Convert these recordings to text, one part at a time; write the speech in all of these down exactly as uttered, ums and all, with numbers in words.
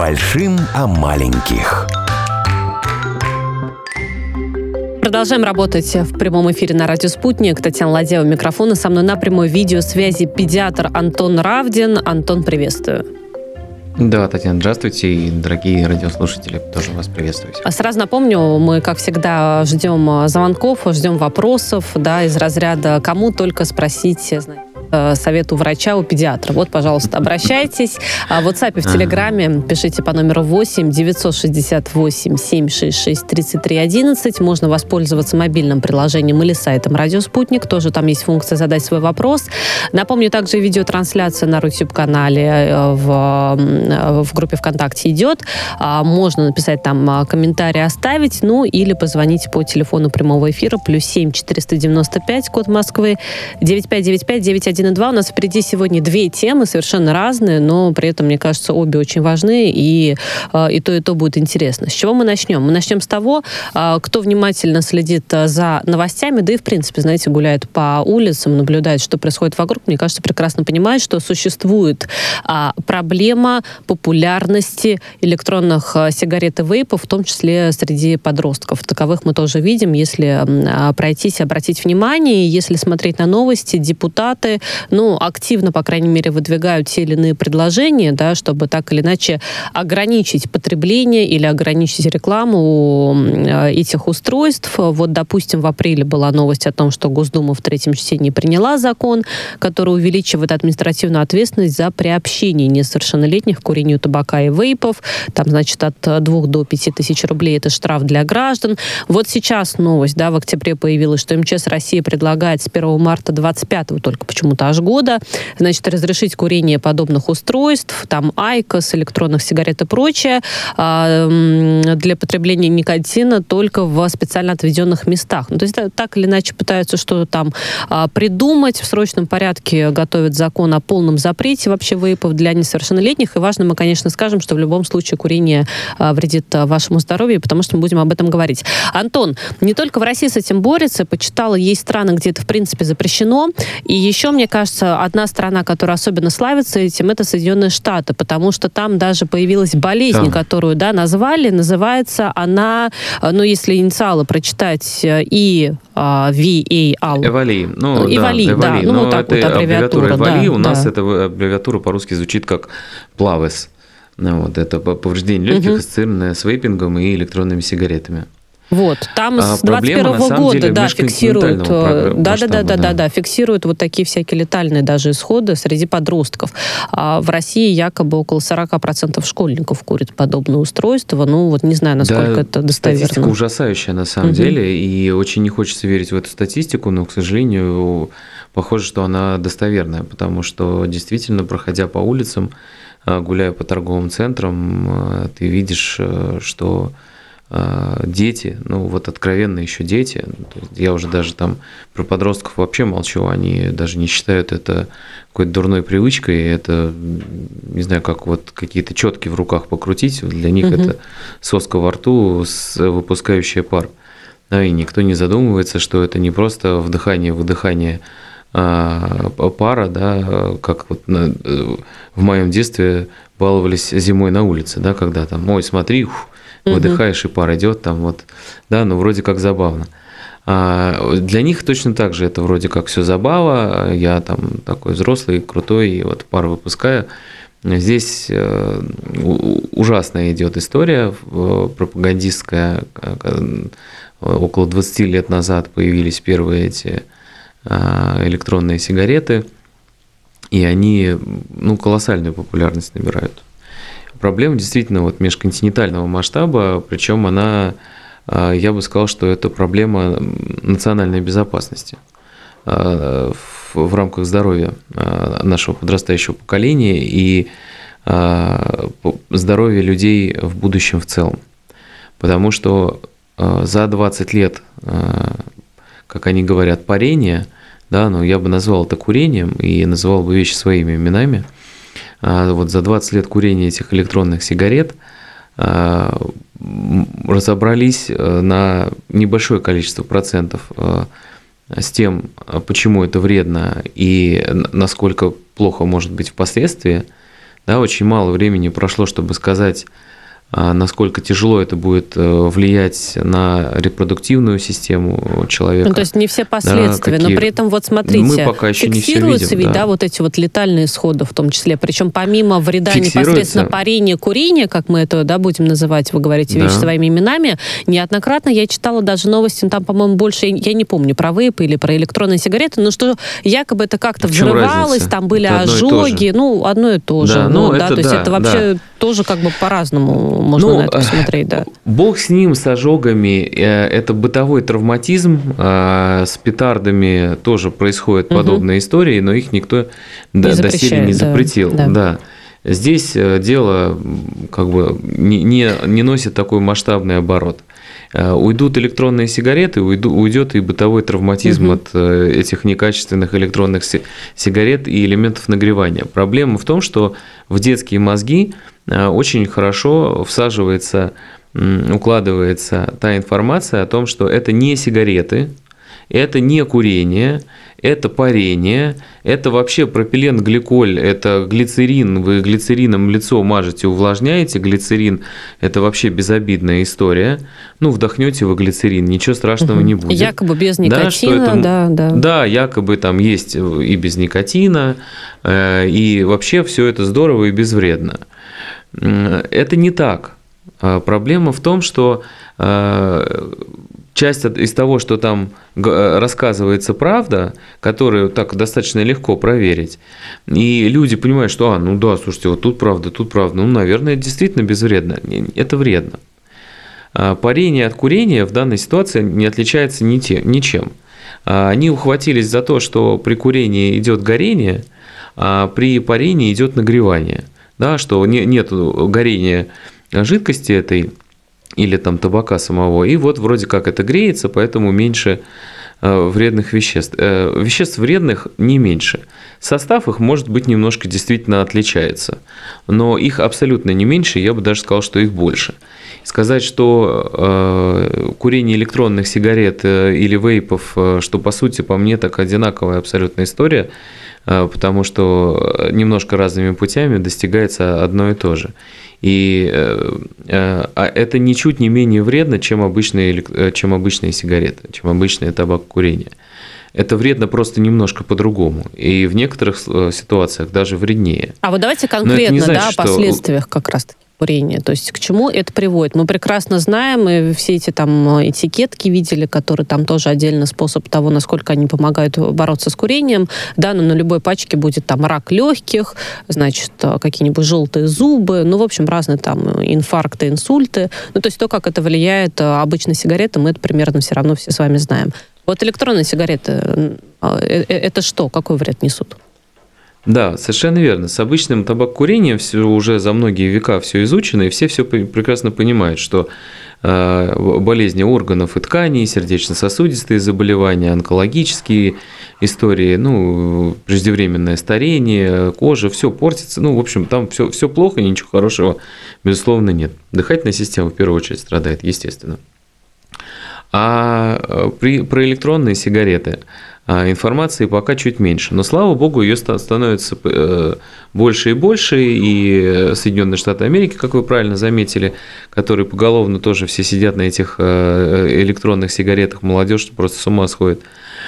Большим о маленьких. Продолжаем работать в прямом эфире на радио «Спутник». Татьяна Ладеева, микрофон. И со мной на прямой видеосвязи педиатр Антон Равдин. Антон, приветствую. Да, Татьяна, здравствуйте, и дорогие радиослушатели, тоже вас приветствую. Сразу напомню, мы, как всегда, ждем звонков, ждем вопросов, да, из разряда «кому только спросить, совет у врача, у педиатра». Вот, пожалуйста, обращайтесь. В WhatsApp и в Телеграме пишите по номеру восемь девятьсот шестьдесят восемь семьсот шестьдесят шесть тридцать три одиннадцать. Можно воспользоваться мобильным приложением или сайтом «Радио Спутник». Тоже там есть функция «Задать свой вопрос». Напомню, также видеотрансляция на YouTube-канале в, в группе ВКонтакте идет. Можно написать там комментарий, оставить, ну или позвонить по телефону прямого эфира плюс семь четыреста девяносто пять, код Москвы, девять пять девять пять девять один два. У нас впереди сегодня две темы, совершенно разные, но при этом, мне кажется, обе очень важны, и, и то, и то будет интересно. С чего мы начнем? Мы начнем с того, кто внимательно следит за новостями, да и, в принципе, знаете, гуляет по улицам, наблюдает, что происходит вокруг, мне кажется, прекрасно понимает, что существует проблема популярности электронных сигарет и вейпов, в том числе среди подростков. Таковых мы тоже видим, если пройтись, обратить внимание, если смотреть на новости, депутаты ну, активно, по крайней мере, выдвигают те или иные предложения, да, чтобы так или иначе ограничить потребление или ограничить рекламу этих устройств. Вот, допустим, в апреле была новость о том, что Госдума в третьем чтении приняла закон, который увеличивает административную ответственность за приобщение несовершеннолетних к курению табака и вейпов. Там, значит, от двух до пяти тысяч рублей это штраф для граждан. Вот сейчас новость, да, в октябре появилась, что МЧС России предлагает с первого марта двадцать пятого только почему-то аж года, значит, разрешить курение подобных устройств, там айкос, электронных сигарет и прочее, для потребления никотина только в специально отведенных местах. Ну, то есть так или иначе пытаются что-то там придумать, в срочном порядке готовят закон о полном запрете вообще вейпов для несовершеннолетних. И важно, мы, конечно, скажем, что в любом случае курение вредит вашему здоровью, потому что мы будем об этом говорить. Антон, не только в России с этим борется, почитала, есть страны, где это, в принципе, запрещено. И еще, мне кажется, одна страна, которая особенно славится этим, это Соединенные Штаты, потому что там даже появилась болезнь, да. которую, да, назвали, называется она, ну, если инициалы прочитать, и ви эй эл. Эвали. Ну, Эвали, да, да. Ну, вот так вот аббревиатура. Эвали, да, у нас да. эта аббревиатура по-русски звучит как плавес. Ну, вот, это повреждение легких, угу. ассоциированное с вейпингом и электронными сигаретами. Вот, там а с двадцать первого года, деле, да, фиксируют, да, да, да, да, да. да, да, фиксируют вот такие всякие летальные даже исходы среди подростков. А в России якобы около сорок процентов школьников курят подобные устройства. Ну, вот не знаю, насколько да, это достоверно. Статистика ужасающая на самом угу. деле, и очень не хочется верить в эту статистику, но, к сожалению, похоже, что она достоверная, потому что действительно, проходя по улицам, гуляя по торговым центрам, ты видишь, что дети, ну вот откровенно еще дети, я уже даже там про подростков вообще молчу, они даже не считают это какой-то дурной привычкой, это, не знаю, как вот какие-то четки в руках покрутить, для них угу. это соска во рту, выпускающая пар. Да, и никто не задумывается, что это не просто вдыхание-выдыхание пара, да, как вот на, в моем детстве баловались зимой на улице, да, когда там, ой, смотри, ух, выдыхаешь, и пар идет там вот, да, ну вроде как забавно. А для них точно так же это вроде как все забава, я там такой взрослый, крутой, и вот пар выпускаю. Здесь ужасная идет история пропагандистская. Около двадцати лет назад появились первые эти электронные сигареты, и они, ну, колоссальную популярность набирают. Проблема действительно вот межконтинентального масштаба, причем она, я бы сказал, что это проблема национальной безопасности в рамках здоровья нашего подрастающего поколения и здоровья людей в будущем в целом. Потому что за двадцать лет, как они говорят, парения, да, но я бы назвал это курением и называл бы вещи своими именами. Вот за двадцать лет курения этих электронных сигарет разобрались на небольшое количество процентов с тем, почему это вредно и насколько плохо может быть впоследствии, Да, очень мало времени прошло, чтобы сказать, насколько тяжело это будет влиять на репродуктивную систему человека. Ну, то есть не все последствия, да, но при этом вот смотрите, мы пока еще фиксируются не все видим, ведь, да. да, вот эти вот летальные исходы в том числе, причем помимо вреда непосредственно парения, курения, как мы это, да, будем называть, вы говорите да. вещи своими именами, неоднократно я читала даже новости, там, по-моему, больше, я не помню, про вейпы или про электронные сигареты, но что якобы это как-то взрывалось, разница? Там были это ожоги, ну, одно и то же. Да, ну, ну, да, это, то есть да, это вообще да. тоже как бы по-разному можно ну, на это посмотреть, да. Бог с ним, с ожогами. Это бытовой травматизм. С петардами тоже происходят угу. подобные истории, но их никто не доселе не запретил. Да. Да. Здесь дело как бы не, не, не носит такой масштабный оборот. Уйдут электронные сигареты, уйду, уйдет и бытовой травматизм угу. от этих некачественных электронных сигарет и элементов нагревания. Проблема в том, что в детские мозги очень хорошо всаживается, укладывается та информация о том, что это не сигареты, это не курение, это парение, это вообще пропиленгликоль, это глицерин, вы глицерином лицо мажете, увлажняете, глицерин – это вообще безобидная история. Ну, вдохнете вы глицерин, ничего страшного угу. не будет. Якобы без никотина, да, что это, да, да. Да, якобы там есть и без никотина, и вообще все это здорово и безвредно. Это не так. Проблема в том, что часть из того, что там рассказывается правда, которую так достаточно легко проверить, и люди понимают, что, а, ну да, слушайте, вот тут правда, тут правда, ну, наверное, это действительно безвредно. Это вредно. Парение от курения в данной ситуации не отличается ничем. Они ухватились за то, что при курении идет горение, а при парении идет нагревание. Да, что нет горения жидкости этой или там табака самого, и вот вроде как это греется, поэтому меньше вредных веществ. Веществ вредных не меньше. Состав их, может быть, немножко действительно отличается, но их абсолютно не меньше, я бы даже сказал, что их больше. Сказать, что курение электронных сигарет или вейпов, что по сути по мне так одинаковая абсолютная история, потому что немножко разными путями достигается одно и то же. И это ничуть не менее вредно, чем обычные, чем обычные сигареты, чем обычное табакокурение. Это вредно просто немножко по-другому. И в некоторых ситуациях даже вреднее. А вот давайте конкретно, значит, да, о последствиях как раз-таки курения. То есть к чему это приводит? Мы прекрасно знаем, и все эти там этикетки видели, которые там тоже отдельный способ того, насколько они помогают бороться с курением. Да, но на любой пачке будет там рак легких, значит, какие-нибудь желтые зубы, ну, в общем, разные там инфаркты, инсульты. Ну, то есть то, как это влияет обычно сигареты, мы это примерно все равно все с вами знаем. Вот электронные сигареты, это что? Какой вред несут? Да, совершенно верно. С обычным табакокурением все уже за многие века все изучено, и все все прекрасно понимают, что болезни органов и тканей, сердечно-сосудистые заболевания, онкологические истории, ну, преждевременное старение, кожа, все портится. Ну, в общем, там все, все плохо, ничего хорошего, безусловно, нет. Дыхательная система в первую очередь страдает, естественно. А при, про электронные сигареты информации пока чуть меньше. Но, слава богу, ее становится больше и больше. И Соединенные Штаты Америки, как вы правильно заметили, которые поголовно тоже все сидят на этих электронных сигаретах, молодежь просто с ума сходит,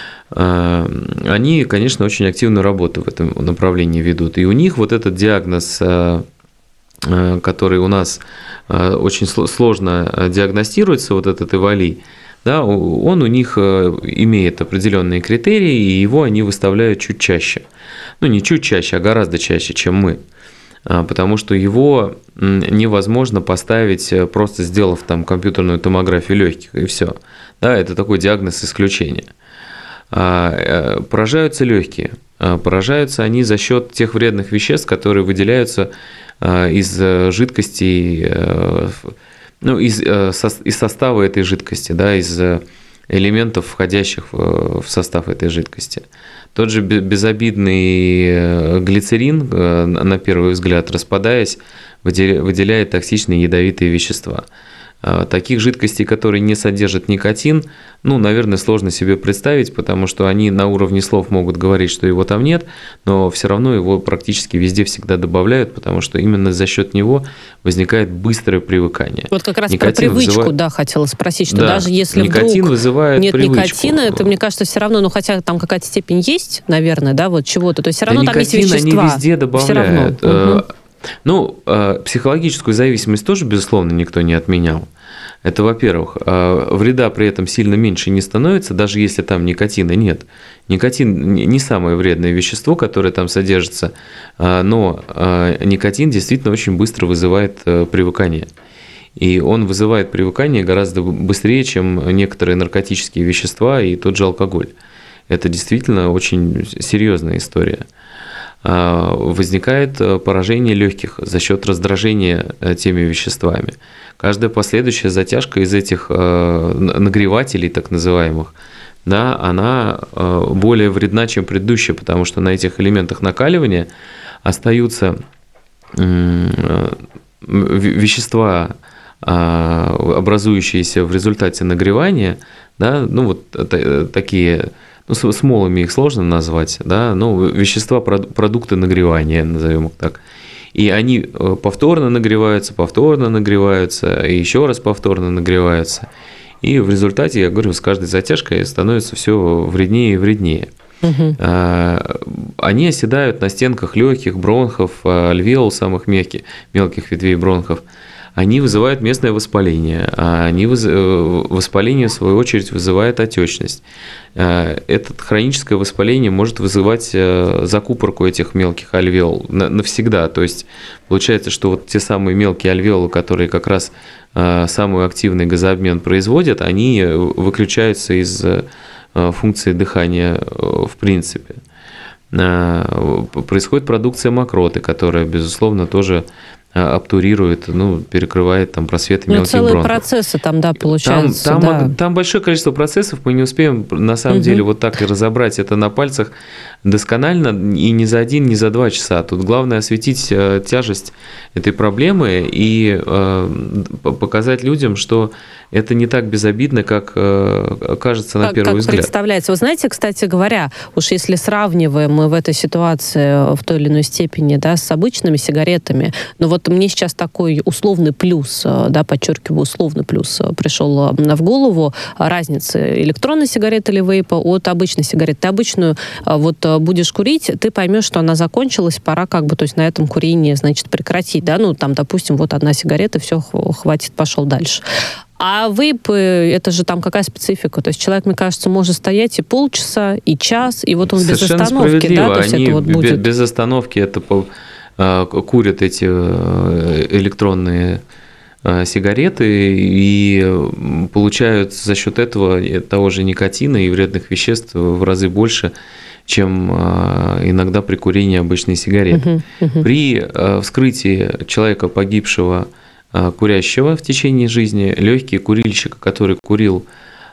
они, конечно, очень активную работу в этом направлении ведут. И у них вот этот диагноз, который у нас очень сложно диагностируется, вот этот ЭВАЛИ, да, он у них имеет определенные критерии, и его они выставляют чуть чаще. Ну, не чуть чаще, а гораздо чаще, чем мы. Потому что его невозможно поставить, просто сделав там компьютерную томографию легких, и все. Да, это такой диагноз исключения. Поражаются легкие. Поражаются они за счет тех вредных веществ, которые выделяются из жидкостей, ну, из, из состава этой жидкости, да, из элементов, входящих в состав этой жидкости. Тот же безобидный глицерин, на первый взгляд, распадаясь, выделяет токсичные ядовитые вещества. Таких жидкостей, которые не содержат никотин, ну, наверное, сложно себе представить, потому что они на уровне слов могут говорить, что его там нет, но все равно его практически везде всегда добавляют, потому что именно за счет него возникает быстрое привыкание. Вот как раз никотин про привычку, вызывает... да, хотела спросить, что да, даже если никотин вдруг вызывает нет привычку. Никотина, это, мне кажется, все равно, ну, хотя там какая-то степень есть, наверное, да, вот чего-то, то есть все равно да там есть вещества. Никотин они везде добавляют. Все равно. Угу. Ну, психологическую зависимость тоже, безусловно, никто не отменял. Это, во-первых, вреда при этом сильно меньше не становится, даже если там никотина нет. Никотин не самое вредное вещество, которое там содержится, но никотин действительно очень быстро вызывает привыкание. И он вызывает привыкание гораздо быстрее, чем некоторые наркотические вещества и тот же алкоголь. Это действительно очень серьезная история. Возникает поражение легких за счет раздражения теми веществами. Каждая последующая затяжка из этих нагревателей, так называемых, да, она более вредна, чем предыдущая, потому что на этих элементах накаливания остаются вещества, образующиеся в результате нагревания, да, ну вот такие... Ну, смолами их сложно назвать, да, ну, вещества, продукты нагревания, назовем их так. И они повторно нагреваются, повторно нагреваются, и еще раз повторно нагреваются. И в результате, я говорю, с каждой затяжкой становится все вреднее и вреднее. Угу. Они оседают на стенках легких, бронхов, альвеол, самых мелких, мелких ветвей бронхов. Они вызывают местное воспаление, а они выз... воспаление, в свою очередь, вызывает отечность. Это хроническое воспаление может вызывать закупорку этих мелких альвеол навсегда. То есть получается, что вот те самые мелкие альвеолы, которые как раз самый активный газообмен производят, они выключаются из функции дыхания в принципе. Происходит продукция мокроты, которая, безусловно, тоже обтурирует, ну, перекрывает там просветы ну, мелких целые бронхов. Процессы там, да, получается. Там, там, да. там большое количество процессов, мы не успеем на самом угу. деле вот так и разобрать это на пальцах досконально и не за один, не за два часа. Тут главное осветить тяжесть этой проблемы и показать людям, что это не так безобидно, как кажется на как, первый как взгляд. Представляется. Вы знаете, кстати говоря, уж если сравниваем мы в этой ситуации в той или иной степени, да, с обычными сигаретами, но вот мне сейчас такой условный плюс, да, подчеркиваю, условный плюс пришел в голову, разница электронной сигареты или вейпа от обычной сигареты. Ты обычную вот будешь курить, ты поймешь, что она закончилась, пора как бы, то есть на этом курение, значит, прекратить, да, ну, там, допустим, вот одна сигарета, все, хватит, пошел дальше. А вейп, это же там какая специфика? То есть человек, мне кажется, может стоять и полчаса, и час, и вот он совершенно без остановки, да, то есть они это вот будет... без остановки это курят эти электронные сигареты и получают за счет этого того же никотина и вредных веществ в разы больше, чем иногда при курении обычной сигареты. Uh-huh, uh-huh. При вскрытии человека, погибшего, курящего в течение жизни, легкие курильщика, который курил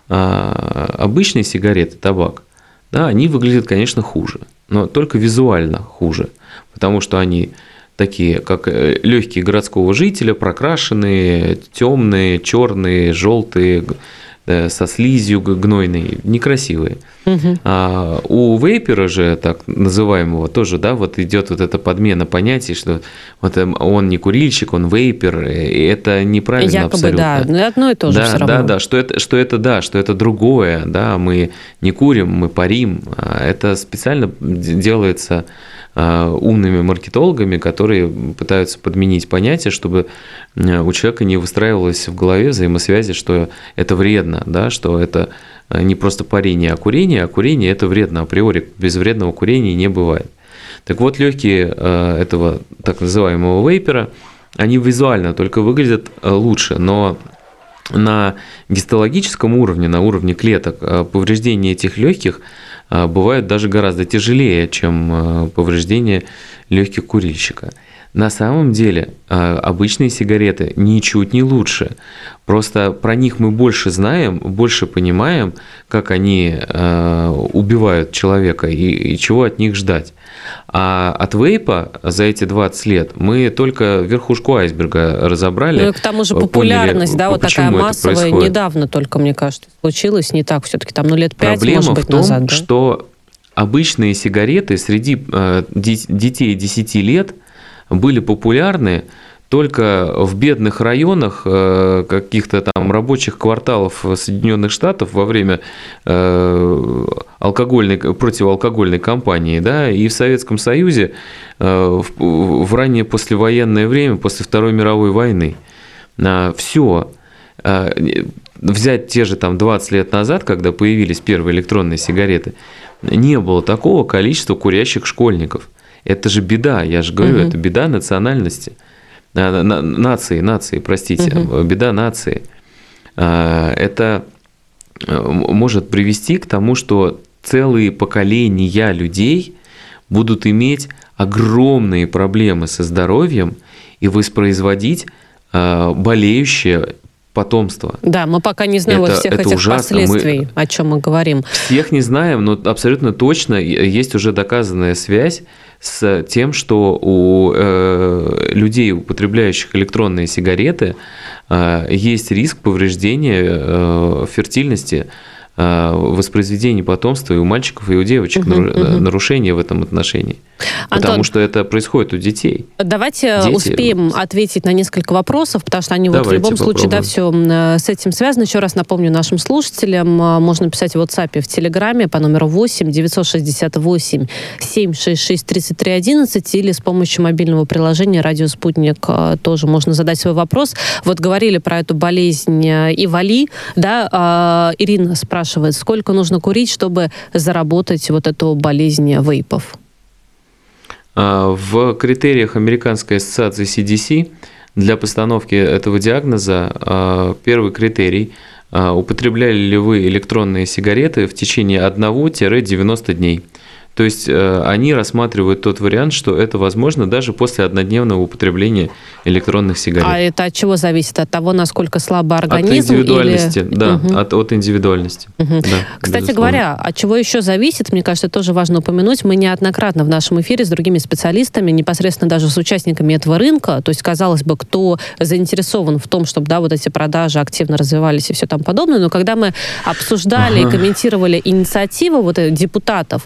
обычные сигареты, табак, да, они выглядят, конечно, хуже, но только визуально хуже, потому что они такие, как легкие городского жителя, прокрашенные, темные, черные, желтые, со слизью гнойной, некрасивые. Угу. А у вейпера же, так называемого, тоже, да, вот идет вот эта подмена понятий, что вот он не курильщик, он вейпер, и это неправильно якобы, абсолютно. Да, но одно и то же да, все равно. Да, да, что это, что это, да, что это другое, да, мы не курим, мы парим, это специально делается умными маркетологами, которые пытаются подменить понятие, чтобы у человека не выстраивалось в голове взаимосвязи, что это вредно, да, что это не просто парение, а курение, а курение это вредно априори, без вредного курения не бывает. Так вот, легкие этого так называемого вейпера, они визуально только выглядят лучше, но на гистологическом уровне, на уровне клеток, повреждения этих легких бывают даже гораздо тяжелее, чем повреждения легких курильщика. На самом деле обычные сигареты ничуть не лучше. Просто про них мы больше знаем, больше понимаем, как они убивают человека и, и чего от них ждать. А от вейпа за эти двадцать лет мы только верхушку айсберга разобрали. Ну и к тому же популярность, поняли, да, вот такая массовая, недавно только, мне кажется, случилось, не так все-таки там, ну, лет пять, Проблема может быть, в том, назад. Да? что обычные сигареты среди э, детей десяти лет были популярны только в бедных районах э, каких-то там рабочих кварталов Соединенных Штатов во время э, алкогольной, противоалкогольной кампании, да, и в Советском Союзе э, в, в раннее послевоенное время, после Второй мировой войны. Э, все. Э, взять те же там двадцать лет назад, когда появились первые электронные сигареты, не было такого количества курящих школьников. Это же беда, я же говорю, угу. это беда национальности. Нации, нации, простите, угу. беда нации. Это может привести к тому, что целые поколения людей будут иметь огромные проблемы со здоровьем и воспроизводить болеющее потомство. Да, мы пока не знаем это, вот всех этих ужасно. последствий, мы о чем мы говорим. Всех не знаем, но абсолютно точно есть уже доказанная связь с тем, что у э, людей, употребляющих электронные сигареты, э, есть риск повреждения э, фертильности, э, воспроизведения потомства и у мальчиков, и у девочек, uh-huh, uh-huh. нарушения в этом отношении. Антон, потому что это происходит у детей. Давайте Дети. успеем ответить на несколько вопросов, потому что они вот в любом попробуем. случае да, все с этим связаны. Еще раз напомню нашим слушателям, можно писать в WhatsApp и в Телеграме по номеру восемь девятьсот шестьдесят восемь семьсот шестьдесят шесть тридцать три одиннадцать или с помощью мобильного приложения «Радио Спутник» тоже можно задать свой вопрос. Вот говорили про эту болезнь Ивали, да, Ирина спрашивает, сколько нужно курить, чтобы заработать вот эту болезнь вейпов? В критериях Американской ассоциации си ди си для постановки этого диагноза первый критерий – употребляли ли вы электронные сигареты в течение одного-девяноста дней. То есть они рассматривают тот вариант, что это возможно даже после однодневного употребления электронных сигарет. А это от чего зависит? От того, насколько слабый организм? От индивидуальности, или... да, угу. от, от индивидуальности. Угу. Да, Кстати безусловно. говоря, от чего еще зависит, мне кажется, тоже важно упомянуть. Мы неоднократно в нашем эфире с другими специалистами, непосредственно даже с участниками этого рынка, то есть, казалось бы, кто заинтересован в том, чтобы да, вот эти продажи активно развивались и все там подобное, но когда мы обсуждали ага. и комментировали инициативы вот этих депутатов,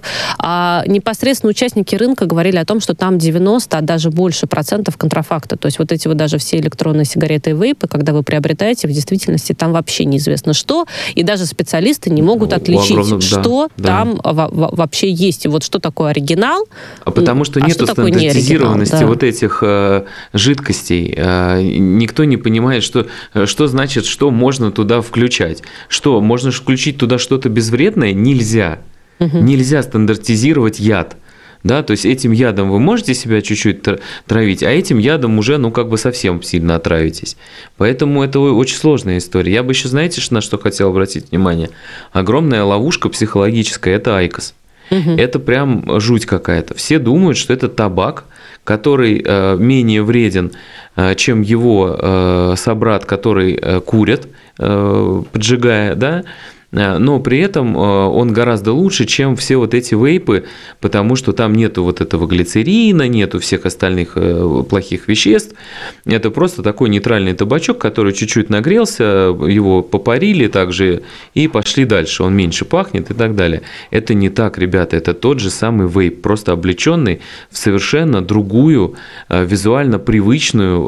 а непосредственно участники рынка говорили о том, что там девяносто, а даже больше процентов контрафакта. То есть вот эти вот даже все электронные сигареты и вейпы, когда вы приобретаете, в действительности там вообще неизвестно что, и даже специалисты не могут отличить, огромном, что да, там да. вообще есть. И вот что такое оригинал, а потому что а нету что стандартизированности да. вот этих э, жидкостей. Э, никто не понимает, что, что значит, что можно туда включать. Что, можно включить туда что-то безвредное? Нельзя. Угу. Нельзя стандартизировать яд. Да, то есть этим ядом вы можете себя чуть-чуть травить, а этим ядом уже, ну, как бы совсем сильно отравитесь. Поэтому это очень сложная история. Я бы еще, знаете, на что хотел обратить внимание? Огромная ловушка психологическая – это айкос. Угу. Это прям жуть какая-то. Все думают, что это табак, который э, менее вреден, э, чем его э, собрат, который э, курит, э, поджигая, да, но при этом он гораздо лучше, чем все вот эти вейпы, потому что там нету вот этого глицерина, нету всех остальных плохих веществ. Это просто такой нейтральный табачок, который чуть-чуть нагрелся, его попарили также и пошли дальше. Он меньше пахнет и так далее. Это не так, ребята, это тот же самый вейп, просто облеченный в совершенно другую, визуально привычную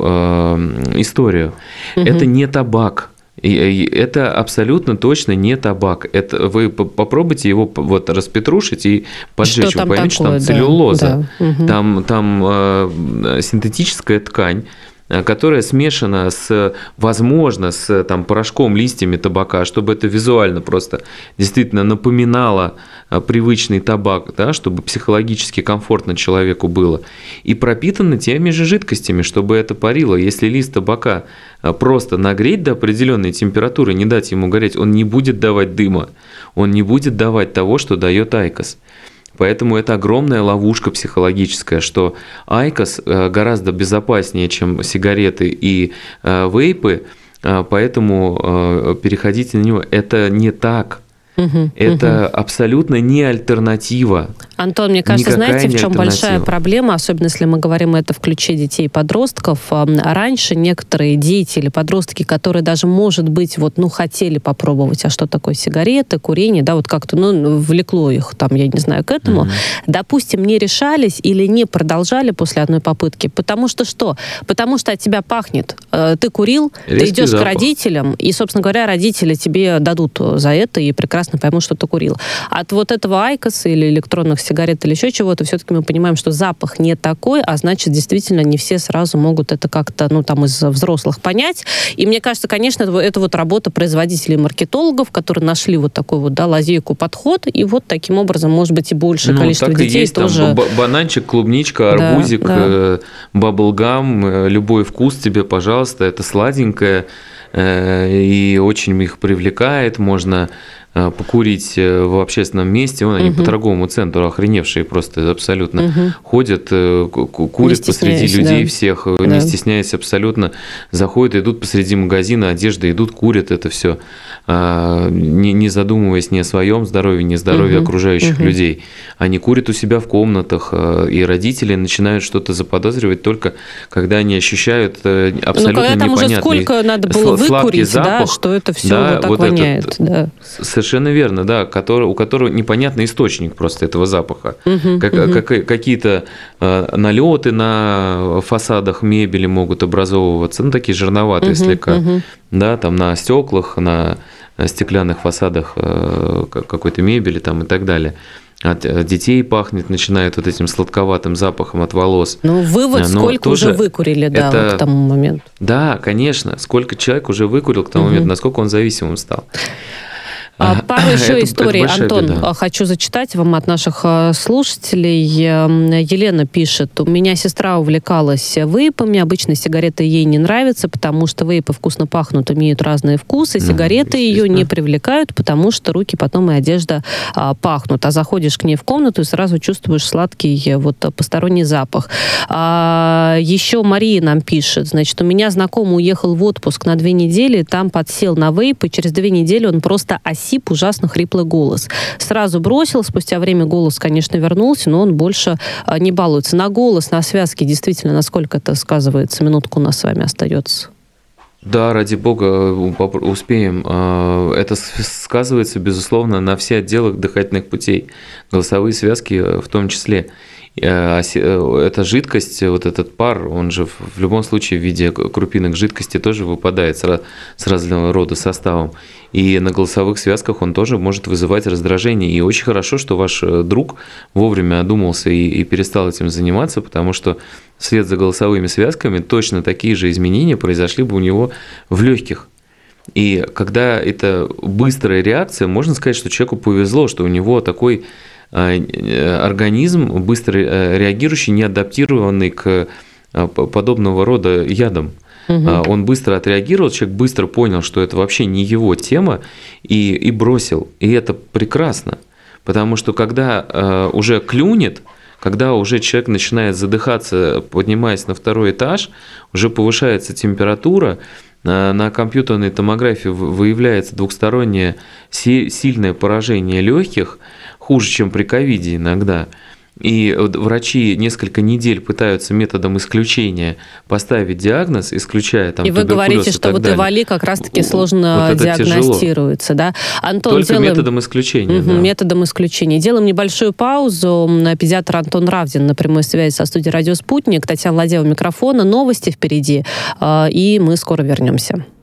историю. Угу. Это не табак. И это абсолютно точно не табак. Это вы попробуйте его вот распетрушить и поджечь. Вы поймете, что там целлюлоза, да, да. Там, там э, синтетическая ткань, которая смешана с, возможно, с там, порошком, листьями табака, чтобы это визуально просто действительно напоминало привычный табак, да, чтобы психологически комфортно человеку было, и пропитано теми же жидкостями, чтобы это парило. Если лист табака просто нагреть до определенной температуры, не дать ему гореть, он не будет давать дыма, он не будет давать того, что дает айкос. Поэтому это огромная ловушка психологическая, что айкос гораздо безопаснее, чем сигареты и вейпы, поэтому переходите на него. Это не так. Угу, это угу. абсолютно не альтернатива. Антон, мне кажется, Никакая знаете, в чем альтернатива. большая проблема, особенно если мы говорим это в ключе детей и подростков. Раньше некоторые дети или подростки, которые даже, может быть, вот, ну, хотели попробовать, а что такое сигареты, курение, да, вот как-то, ну, влекло их, там, я не знаю, к этому, mm-hmm. допустим, не решались или не продолжали после одной попытки, потому что что? Потому что от тебя пахнет. Ты курил, резкий ты идешь запах. к родителям, и, собственно говоря, родители тебе дадут за это и прекрасно поймут, что ты курил. От вот этого айкоса или электронных сигарет или еще чего-то, все-таки мы понимаем, что запах не такой, а значит, действительно, не все сразу могут это как-то, ну, там, из взрослых понять. И мне кажется, конечно, это, это вот работа производителей и маркетологов, которые нашли вот такой вот, да, лазейку, подход, и вот таким образом, может быть, и большее ну, количество так детей и есть, тоже... Там бананчик, клубничка, арбузик, да, да. баблгам, любой вкус тебе, пожалуйста, это сладенькое, и очень их привлекает, можно покурить в общественном месте, вон, они uh-huh. по торговому центру охреневшие просто абсолютно uh-huh. ходят, курят посреди людей да. всех, да. не стесняясь абсолютно, заходят, идут посреди магазина, одежды, идут, курят это все, не, не задумываясь ни о своем здоровье, ни о здоровье uh-huh. окружающих uh-huh. людей. Они курят у себя в комнатах, и родители начинают что-то заподозривать только когда они ощущают абсолютно ну, когда там непонятный уже сколько надо было выкурить, запах, да, что это все да, вот так вот воняет. Этот, да. Совершенно верно, да, который, у которого непонятный источник просто этого запаха. Uh-huh, как, uh-huh. как, какие-то э, налеты на фасадах мебели могут образовываться, ну, такие жирноватые uh-huh, слегка, uh-huh. да, там на стеклах, на стеклянных фасадах э, какой-то мебели там и так далее. От детей пахнет, начинает вот этим сладковатым запахом от волос. Ну, вывод, Но сколько уже выкурили, да, это... вот к тому моменту. Да, конечно, сколько человек уже выкурил к тому uh-huh. моменту, насколько он зависимым стал. А, пару еще это, историй, это Антон, беда. Хочу зачитать вам от наших слушателей. Елена пишет: у меня сестра увлекалась вейпами, обычно сигареты ей не нравятся, потому что вейпы вкусно пахнут, имеют разные вкусы, сигареты ее не привлекают, потому что руки потом и одежда а, пахнут, а заходишь к ней в комнату и сразу чувствуешь сладкий вот посторонний запах. А, еще Мария нам пишет, значит, у меня знакомый уехал в отпуск на две недели, там подсел на вейп, и через две недели он просто осел, ужасно хриплый голос. Сразу бросил, спустя время голос, конечно, вернулся, но он больше а, не балуется. На голос, на связки, действительно, насколько это сказывается? Минутку у нас с вами остается. Да, ради бога, успеем. Это сказывается, безусловно, на все отделы дыхательных путей, голосовые связки в том числе. Эта жидкость, вот этот пар, он же в любом случае в виде крупинок жидкости тоже выпадает с разного рода составом. И на голосовых связках он тоже может вызывать раздражение. И очень хорошо, что ваш друг вовремя одумался и, и перестал этим заниматься, потому что вслед за голосовыми связками точно такие же изменения произошли бы у него в легких. И когда это быстрая реакция, можно сказать, что человеку повезло, что у него такой организм, быстро реагирующий, не адаптированный к подобного рода ядам. Угу. Он быстро отреагировал, человек быстро понял, что это вообще не его тема, и, и бросил. И это прекрасно, потому что когда уже клюнет, когда уже человек начинает задыхаться, поднимаясь на второй этаж, уже повышается температура, на компьютерной томографии выявляется двухстороннее сильное поражение легких, хуже, чем при ковиде иногда. И врачи несколько недель пытаются методом исключения поставить диагноз, исключая там туберкулез. И вы говорите, что вот Эволи как раз-таки сложно вот диагностируется, да? Антон, Только делаем... методом исключения. Угу, да. Методом исключения. Делаем небольшую паузу. Педиатр Антон Равдин на прямой связи со студией «Радио Спутник». Татьяна Ладева, микрофона. Новости впереди. И мы скоро вернемся.